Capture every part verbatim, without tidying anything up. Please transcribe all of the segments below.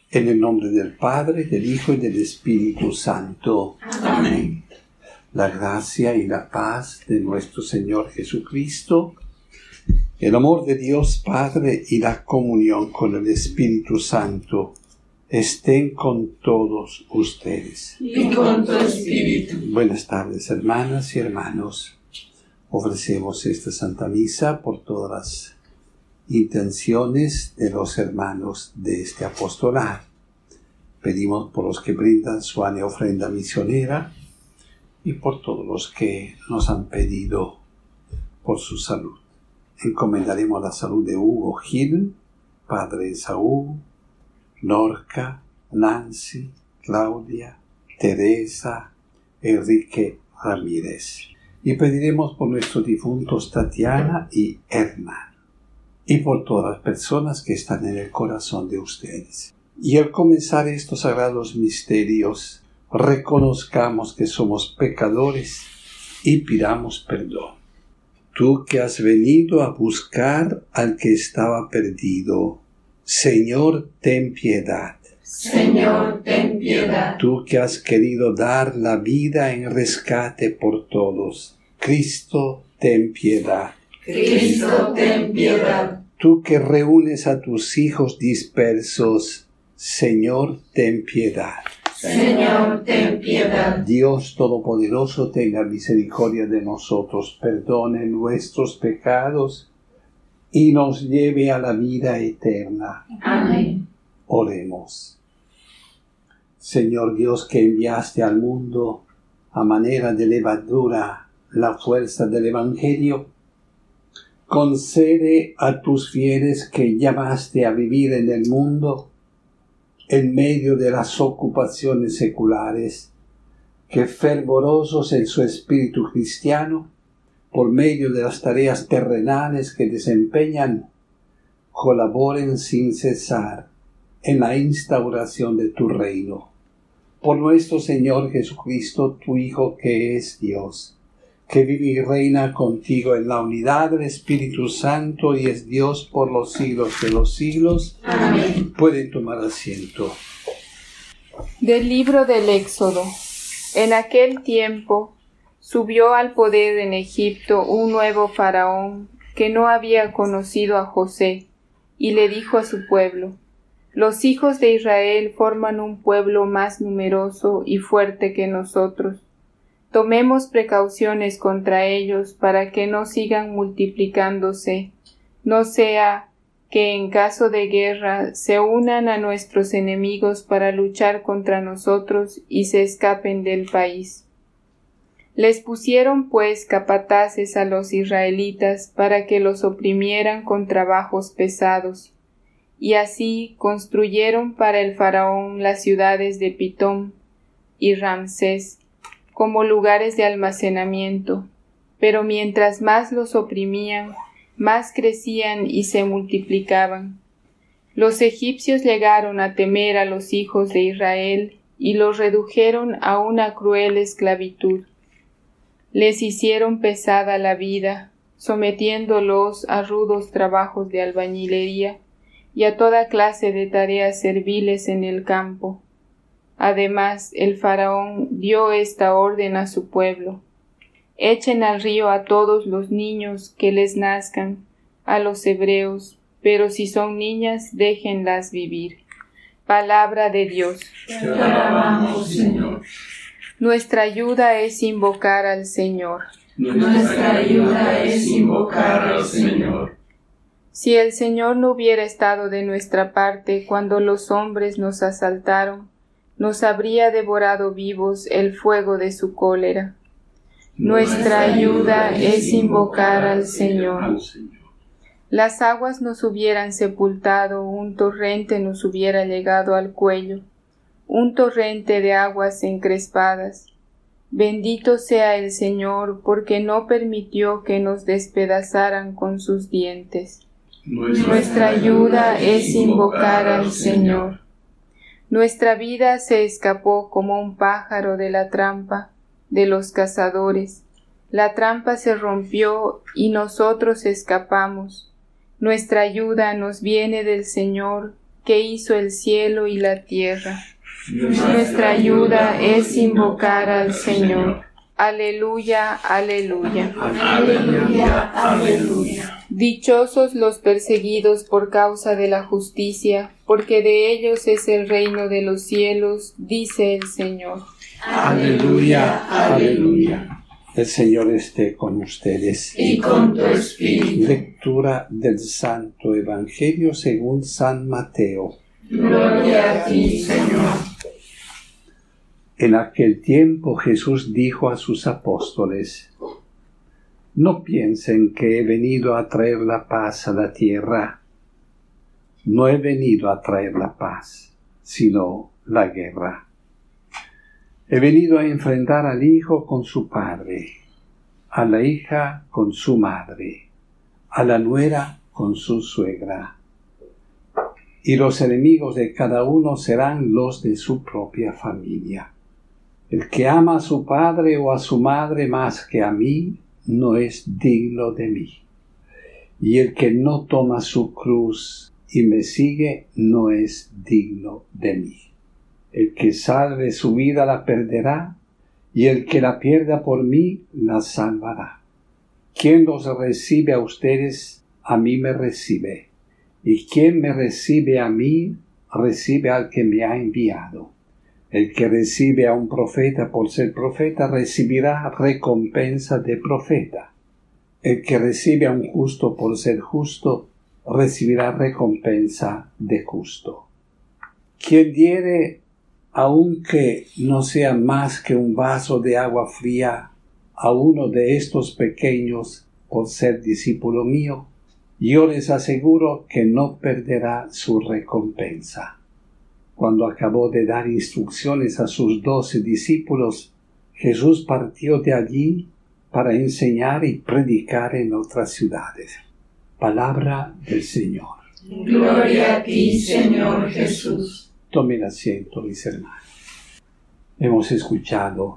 En el nombre del Padre, del Hijo y del Espíritu Santo. Amén. La gracia y la paz de nuestro Señor Jesucristo, el amor de Dios Padre y la comunión con el Espíritu Santo estén con todos ustedes. Y con tu espíritu. Buenas tardes, hermanas y hermanos. Ofrecemos esta Santa Misa por todas las intenciones de los hermanos de este apostolado. Pedimos por los que brindan su año ofrenda misionera y por todos los que nos han pedido por su salud. Encomendaremos la salud de Hugo Gil, padre Saúl, Norca, Nancy, Claudia, Teresa, Enrique Ramírez. Y pediremos por nuestros difuntos Tatiana y Hernán, y por todas las personas que están en el corazón de ustedes. Y al comenzar estos sagrados misterios, reconozcamos que somos pecadores y pidamos perdón. Tú que has venido a buscar al que estaba perdido, Señor, ten piedad. Señor, ten piedad. Tú que has querido dar la vida en rescate por todos, Cristo, ten piedad. Cristo, ten piedad. Tú que reúnes a tus hijos dispersos, Señor, ten piedad. Señor, ten piedad. Dios Todopoderoso, tenga misericordia de nosotros, perdone nuestros pecados y nos lleve a la vida eterna. Amén. Oremos. Señor Dios, que enviaste al mundo a manera de levadura la fuerza del Evangelio, concede a tus fieles que llamaste a vivir en el mundo, en medio de las ocupaciones seculares, que fervorosos en su espíritu cristiano, por medio de las tareas terrenales que desempeñan, colaboren sin cesar en la instauración de tu reino. Por nuestro Señor Jesucristo, tu Hijo, que es Dios, que vive y reina contigo en la unidad del Espíritu Santo y es Dios por los siglos de los siglos. Amén. Pueden tomar asiento. Del libro del Éxodo. En aquel tiempo subió al poder en Egipto un nuevo faraón que no había conocido a José, y le dijo a su pueblo: Los hijos de Israel forman un pueblo más numeroso y fuerte que nosotros. Tomemos precauciones contra ellos para que no sigan multiplicándose, no sea que en caso de guerra se unan a nuestros enemigos para luchar contra nosotros y se escapen del país. Les pusieron pues capataces a los israelitas para que los oprimieran con trabajos pesados, y así construyeron para el faraón las ciudades de Pitón y Ramsés como lugares de almacenamiento, pero mientras más los oprimían, más crecían y se multiplicaban. Los egipcios llegaron a temer a los hijos de Israel y los redujeron a una cruel esclavitud. Les hicieron pesada la vida, sometiéndolos a rudos trabajos de albañilería y a toda clase de tareas serviles en el campo. Además, el faraón dio esta orden a su pueblo: Echen al río a todos los niños que les nazcan, a los hebreos, pero si son niñas, déjenlas vivir. Palabra de Dios. Te alabamos, Señor. Nuestra ayuda es invocar al Señor. Nuestra ayuda es invocar al Señor. Si el Señor no hubiera estado de nuestra parte cuando los hombres nos asaltaron, nos habría devorado vivos el fuego de su cólera. Nuestra ayuda es invocar al Señor. Las aguas nos hubieran sepultado, un torrente nos hubiera llegado al cuello, un torrente de aguas encrespadas. Bendito sea el Señor, porque no permitió que nos despedazaran con sus dientes. Nuestra ayuda es invocar al Señor. Nuestra vida se escapó como un pájaro de la trampa de los cazadores. La trampa se rompió y nosotros escapamos. Nuestra ayuda nos viene del Señor, que hizo el cielo y la tierra. Nuestra ayuda es invocar al Señor. Aleluya, aleluya. Aleluya, aleluya. Dichosos los perseguidos por causa de la justicia, porque de ellos es el reino de los cielos, dice el Señor. Aleluya, aleluya. El Señor esté con ustedes. Y con tu espíritu. Lectura del Santo Evangelio según San Mateo. Gloria a ti, Señor. En aquel tiempo Jesús dijo a sus apóstoles: No piensen que he venido a traer la paz a la tierra. No he venido a traer la paz, sino la guerra. He venido a enfrentar al hijo con su padre, a la hija con su madre, a la nuera con su suegra. Y los enemigos de cada uno serán los de su propia familia. El que ama a su padre o a su madre más que a mí, no es digno de mí. Y el que no toma su cruz y me sigue, no es digno de mí. El que salve su vida la perderá, y el que la pierda por mí, la salvará. Quien los recibe a ustedes, a mí me recibe. Y quien me recibe a mí, recibe al que me ha enviado. El que recibe a un profeta por ser profeta, recibirá recompensa de profeta. El que recibe a un justo por ser justo, recibirá recompensa de justo. Quien diere, aunque no sea más que un vaso de agua fría, a uno de estos pequeños por ser discípulo mío, yo les aseguro que no perderá su recompensa. Cuando acabó de dar instrucciones a sus doce discípulos, Jesús partió de allí para enseñar y predicar en otras ciudades. Palabra del Señor. Gloria a ti, Señor Jesús. Tomen asiento, mis hermanos. Hemos escuchado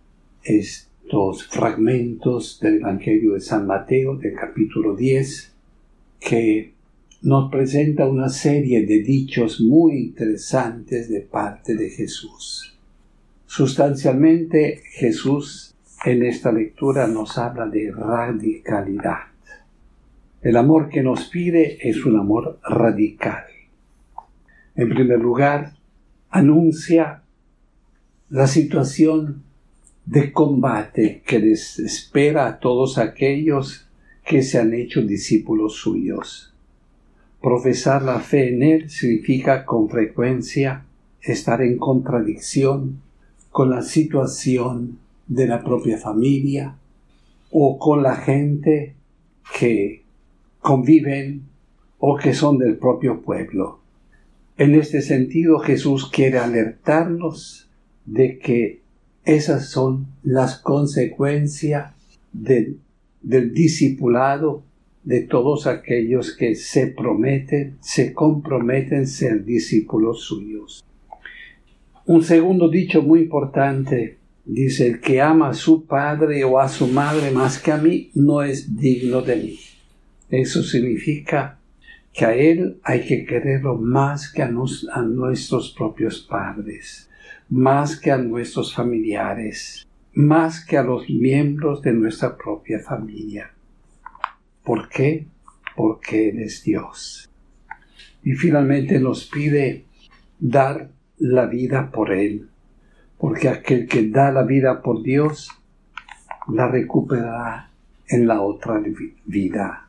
estos fragmentos del Evangelio de San Mateo, del capítulo diez, que nos presenta una serie de dichos muy interesantes de parte de Jesús. Sustancialmente, Jesús en esta lectura nos habla de radicalidad. El amor que nos pide es un amor radical. En primer lugar, anuncia la situación de combate que les espera a todos aquellos que se han hecho discípulos suyos. Profesar la fe en Él significa con frecuencia estar en contradicción con la situación de la propia familia o con la gente que conviven o que son del propio pueblo. En este sentido, Jesús quiere alertarnos de que esas son las consecuencias del, del discipulado de todos aquellos que se prometen, se comprometen ser discípulos suyos. Un segundo dicho muy importante dice: el que ama a su padre o a su madre más que a mí, no es digno de mí. Eso significa que a él hay que quererlo más que a, nos, a nuestros propios padres, más que a nuestros familiares, más que a los miembros de nuestra propia familia. ¿Por qué? Porque Él es Dios. Y finalmente nos pide dar la vida por Él, porque aquel que da la vida por Dios, la recuperará en la otra vida.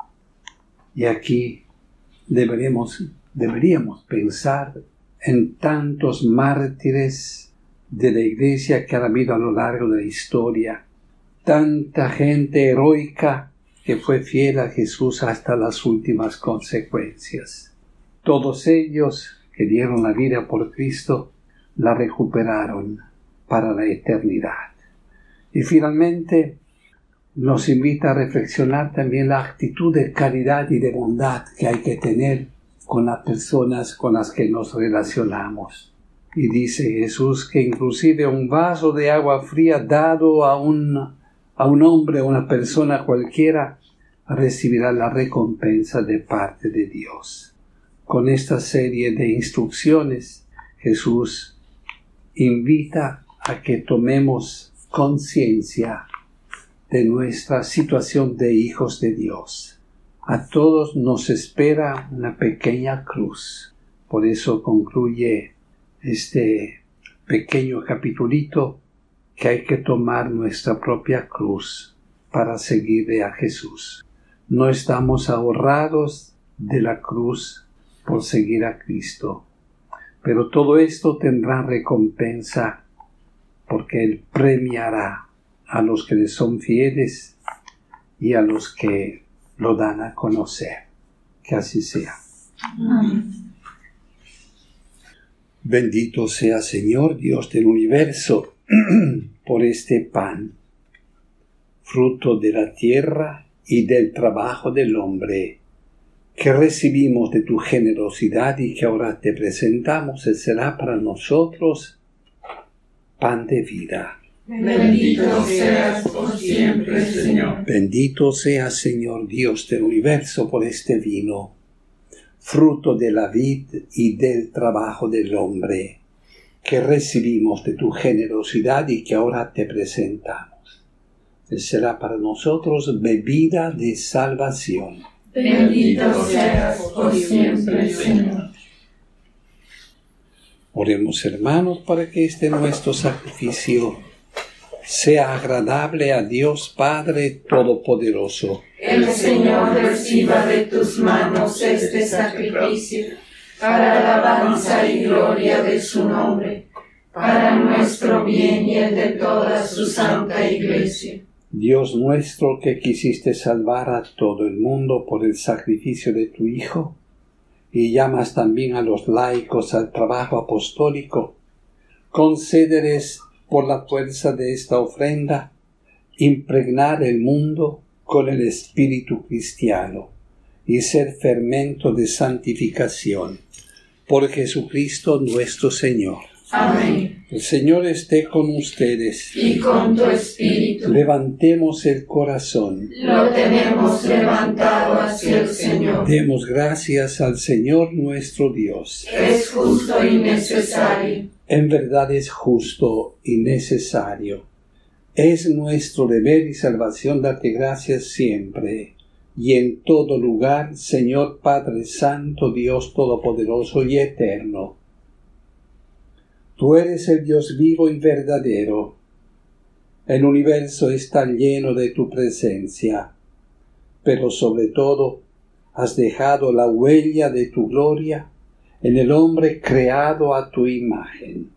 Y aquí deberíamos, deberíamos pensar en tantos mártires de la Iglesia que han habido a lo largo de la historia, tanta gente heroica que fue fiel a Jesús hasta las últimas consecuencias. Todos ellos que dieron la vida por Cristo, la recuperaron para la eternidad. Y finalmente nos invita a reflexionar también la actitud de caridad y de bondad que hay que tener con las personas con las que nos relacionamos. Y dice Jesús que inclusive un vaso de agua fría dado a un a un hombre o una persona cualquiera recibirá la recompensa de parte de Dios. con esta serie de instrucciones, Jesús invita a que tomemos conciencia de nuestra situación de hijos de Dios. A todos nos espera una pequeña cruz. Por eso concluye este pequeño capitulito, que hay que tomar nuestra propia cruz para seguirle a Jesús. No estamos ahorrados de la cruz por seguir a Cristo, pero todo esto tendrá recompensa, porque Él premiará a los que le son fieles y a los que lo dan a conocer. Que así sea. Amén. Bendito sea, Señor, Dios del universo, por este pan, fruto de la tierra y del trabajo del hombre, que recibimos de tu generosidad y que ahora te presentamos. Él será para nosotros pan de vida. Bendito seas por siempre, Señor. Bendito sea, Señor, Dios del universo, por este vino, fruto de la vid y del trabajo del hombre, que recibimos de tu generosidad y que ahora te presentamos. Él será para nosotros bebida de salvación. Bendito seas por siempre, Señor. Oremos, hermanos, para que este nuestro sacrificio sea agradable a Dios Padre Todopoderoso. El Señor reciba de tus manos este sacrificio, para alabanza y gloria de su nombre, para nuestro bien y el de toda su santa Iglesia. Dios nuestro, que quisiste salvar a todo el mundo por el sacrificio de tu Hijo, y llamas también a los laicos al trabajo apostólico, concédeles por la fuerza de esta ofrenda impregnar el mundo con el espíritu cristiano y ser fermento de santificación. Por Jesucristo nuestro Señor. Amén. El Señor esté con ustedes. Y con tu espíritu. Levantemos el corazón. Lo tenemos levantado hacia el Señor. Demos gracias al Señor nuestro Dios. Es justo y necesario. En verdad es justo y necesario. Es nuestro deber y salvación darte gracias siempre y en todo lugar, Señor Padre Santo, Dios Todopoderoso y Eterno. Tú eres el Dios vivo y verdadero. El universo está lleno de tu presencia, pero sobre todo has dejado la huella de tu gloria en el hombre creado a tu imagen.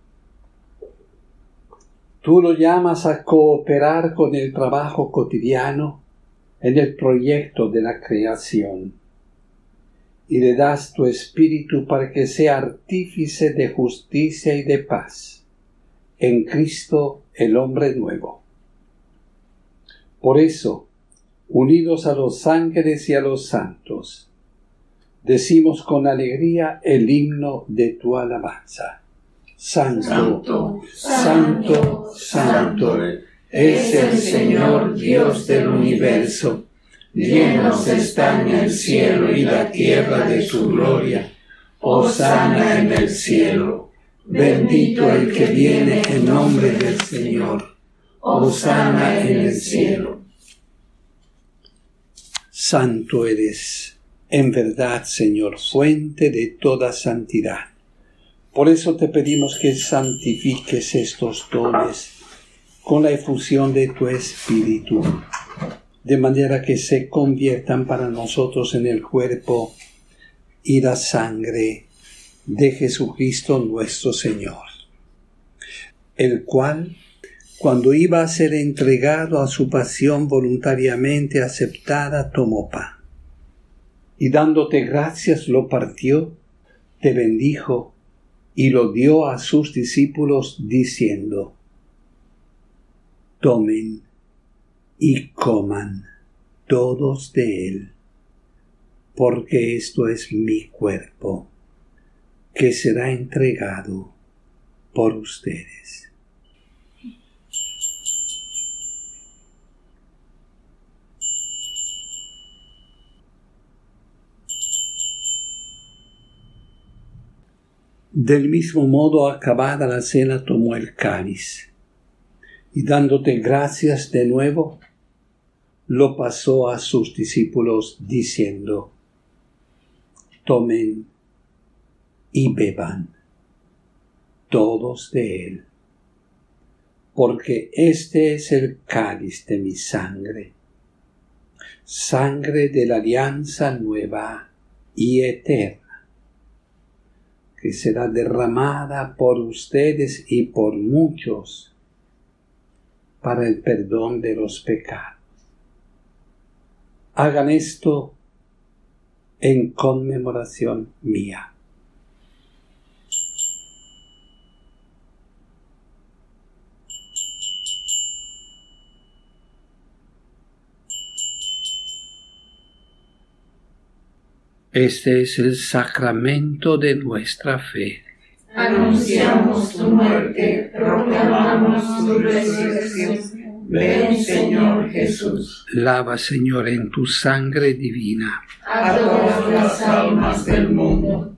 Tú lo llamas a cooperar con el trabajo cotidiano en el proyecto de la creación, y le das tu espíritu para que sea artífice de justicia y de paz en Cristo el hombre nuevo. Por eso, unidos a los ángeles y a los santos, decimos con alegría el himno de tu alabanza. Santo, Santo, santo, santo, es el Señor Dios del universo. Llenos están el cielo y la tierra de su gloria. Hosana en el cielo. Bendito el que viene en nombre del Señor. Hosana en el cielo. Santo eres, en verdad, Señor, fuente de toda santidad. Por eso te pedimos que santifiques estos dones con la efusión de tu Espíritu, de manera que se conviertan para nosotros en el cuerpo y la sangre de Jesucristo nuestro Señor, el cual, cuando iba a ser entregado a su pasión voluntariamente aceptada, tomó pan, y dándote gracias lo partió, te bendijo, y lo dio a sus discípulos diciendo: tomen y coman todos de él, porque esto es mi cuerpo, que será entregado por ustedes. Del mismo modo, acabada la cena, tomó el cáliz y dándote gracias de nuevo, lo pasó a sus discípulos diciendo: tomen y beban todos de él, porque este es el cáliz de mi sangre, sangre de la alianza nueva y eterna, que será derramada por ustedes y por muchos para el perdón de los pecados. Hagan esto en conmemoración mía. Este es el sacramento de nuestra fe. Anunciamos tu muerte, proclamamos tu resurrección. Ven, Señor Jesús. Lava, Señor, en tu sangre divina a todas las almas del mundo.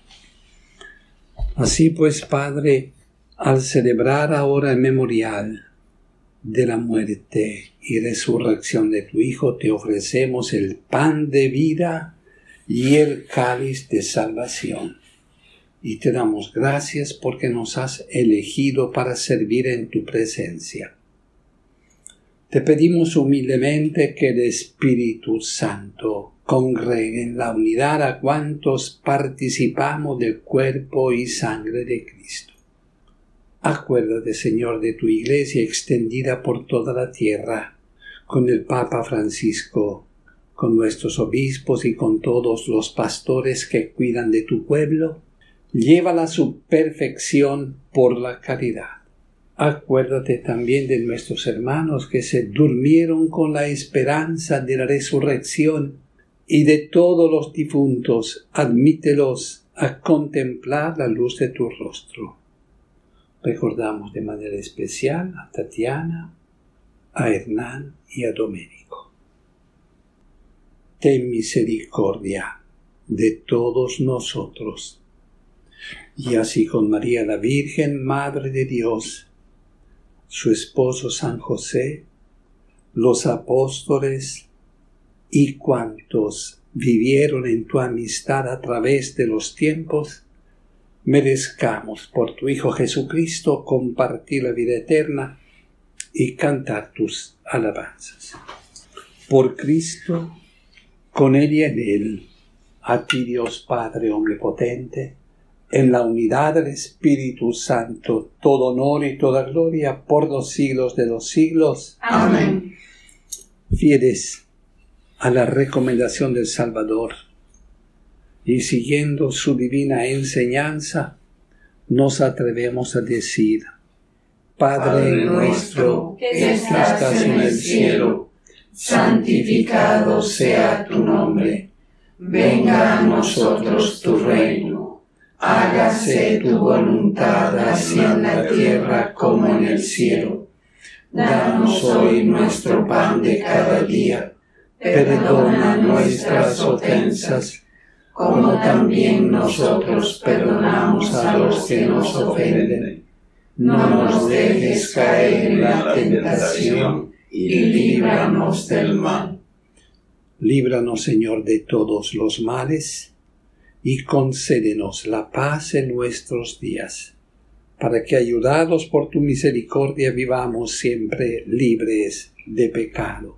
Así pues, Padre, al celebrar ahora el memorial de la muerte y resurrección de tu Hijo, te ofrecemos el pan de vida y el cáliz de salvación. Y te damos gracias porque nos has elegido para servir en tu presencia. Te pedimos humildemente que el Espíritu Santo congregue en la unidad a cuantos participamos del cuerpo y sangre de Cristo. Acuérdate, Señor, de tu Iglesia extendida por toda la tierra, con el Papa Francisco, con nuestros obispos y con todos los pastores que cuidan de tu pueblo. Llévala a su perfección por la caridad. Acuérdate también de nuestros hermanos que se durmieron con la esperanza de la resurrección y de todos los difuntos, admítelos a contemplar la luz de tu rostro. Recordamos de manera especial a Tatiana, a Hernán y a Domenico. Ten misericordia de todos nosotros. Y así con María la Virgen, Madre de Dios, su esposo San José, los apóstoles y cuantos vivieron en tu amistad a través de los tiempos, merezcamos por tu Hijo Jesucristo compartir la vida eterna y cantar tus alabanzas. Por Cristo, con Él y en Él, a ti Dios Padre Omnipotente, en la unidad del Espíritu Santo, todo honor y toda gloria por los siglos de los siglos. Amén. Fieles a la recomendación del Salvador y siguiendo su divina enseñanza, nos atrevemos a decir: Padre nuestro que estás en el cielo, santificado sea tu nombre. Venga a nosotros tu reino. Hágase tu voluntad así en la tierra como en el cielo. Danos hoy nuestro pan de cada día. Perdona nuestras ofensas, como también nosotros perdonamos a los que nos ofenden. No nos dejes caer en la tentación y líbranos del mal. Líbranos, Señor, de todos los males, y concédenos la paz en nuestros días, para que, ayudados por tu misericordia, vivamos siempre libres de pecado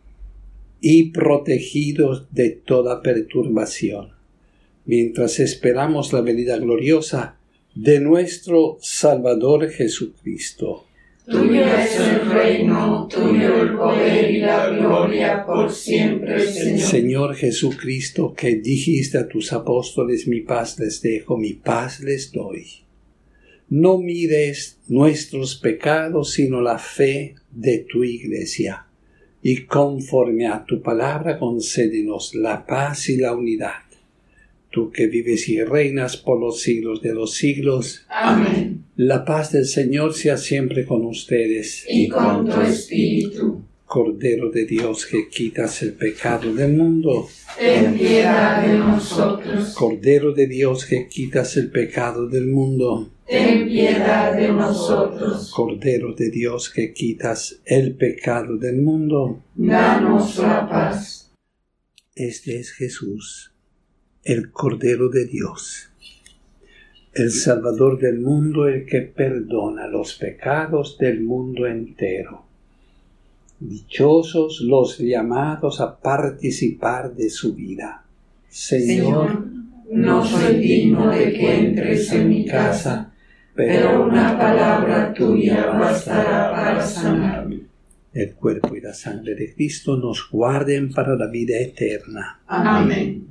y protegidos de toda perturbación, mientras esperamos la venida gloriosa de nuestro Salvador Jesucristo. Tuyo es el reino, tuyo el poder y la gloria por siempre, Señor. Señor Jesucristo, que dijiste a tus apóstoles: mi paz les dejo, mi paz les doy. No mires nuestros pecados, sino la fe de tu Iglesia. Y conforme a tu palabra, concédenos la paz y la unidad. Tú que vives y reinas por los siglos de los siglos. Amén. La paz del Señor sea siempre con ustedes. Y con tu espíritu. Cordero de Dios que quitas el pecado del mundo, ten piedad de nosotros. Cordero de Dios que quitas el pecado del mundo, ten piedad de nosotros. Cordero de Dios que quitas el pecado del mundo, danos la paz. Este es Jesús, el Cordero de Dios, el Salvador del mundo, el que perdona los pecados del mundo entero. Dichosos los llamados a participar de su vida. Señor, Señor, no soy digno de que entres en mi casa, pero una palabra tuya bastará para sanarme. El cuerpo y la sangre de Cristo nos guarden para la vida eterna. Amén.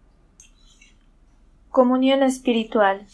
Comunión espiritual.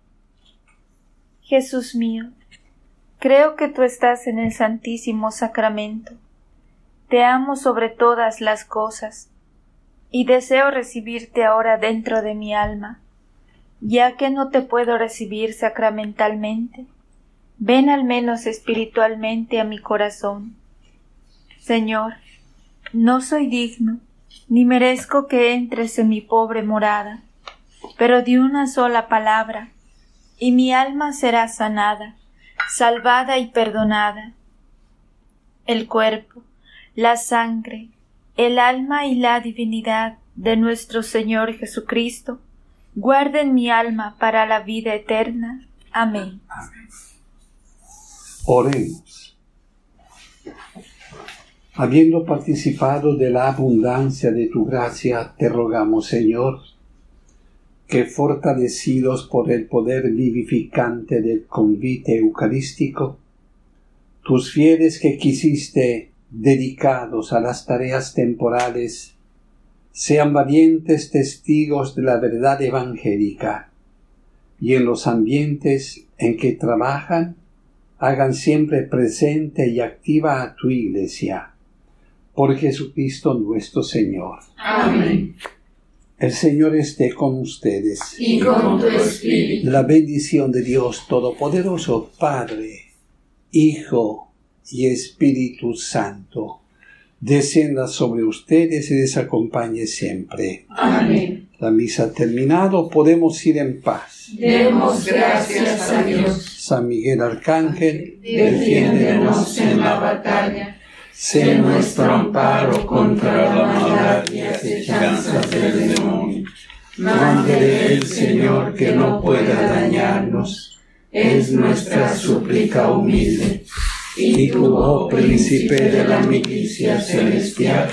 Jesús mío, creo que tú estás en el Santísimo Sacramento. Te amo sobre todas las cosas, y deseo recibirte ahora dentro de mi alma. Ya que no te puedo recibir sacramentalmente, ven al menos espiritualmente a mi corazón. Señor, no soy digno, ni merezco que entres en mi pobre morada, pero di una sola palabra, y mi alma será sanada, salvada y perdonada. El cuerpo, la sangre, el alma y la divinidad de nuestro Señor Jesucristo, guarden mi alma para la vida eterna. Amén. Amén. Oremos. Habiendo participado de la abundancia de tu gracia, te rogamos, Señor, que fortalecidos por el poder vivificante del convite eucarístico, tus fieles que quisiste dedicados a las tareas temporales, sean valientes testigos de la verdad evangélica, y en los ambientes en que trabajan, hagan siempre presente y activa a tu Iglesia. Por Jesucristo nuestro Señor. Amén. El Señor esté con ustedes. Y con tu espíritu. La bendición de Dios Todopoderoso, Padre, Hijo y Espíritu Santo, descienda sobre ustedes y les acompañe siempre. Amén. La misa ha terminado, podemos ir en paz. Demos gracias a Dios. San Miguel Arcángel, Defiéndenos en la batalla. Sé nuestro amparo contra la maldad y acechanzas del demonio. Mande el Señor que no pueda dañarnos. Es nuestra súplica humilde. Y tú, oh príncipe de la milicia celestial,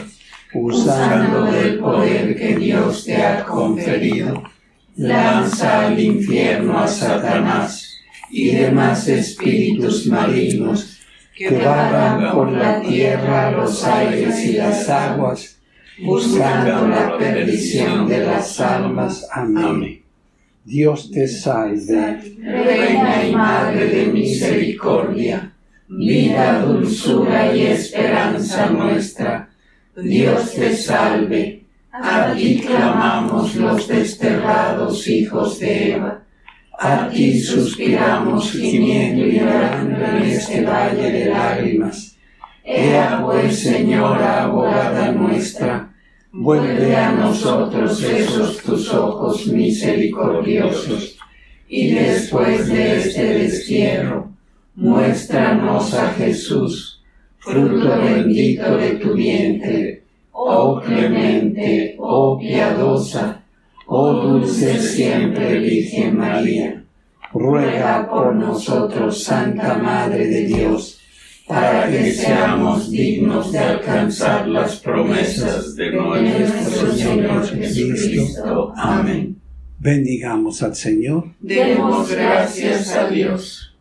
usando del poder que Dios te ha conferido, lanza al infierno a Satanás y demás espíritus malignos que vagan por la tierra, los aires y las aguas, buscando la perdición de las almas. Amén. Dios te salve, Reina y Madre de misericordia, vida, dulzura y esperanza nuestra. Dios te salve, a ti clamamos los desterrados hijos de Eva. A ti suspiramos gimiendo y llorando en este valle de lágrimas. Ea pues, Señora, abogada nuestra, vuelve a nosotros esos tus ojos misericordiosos, y después de este destierro, muéstranos a Jesús, fruto bendito de tu vientre, oh clemente, oh piadosa, oh dulce siempre Virgen María. Ruega por nosotros, Santa Madre de Dios, para que seamos dignos de alcanzar las promesas de nuestro Señor Jesucristo. Amén. bendigamos al Señor. Demos gracias a Dios.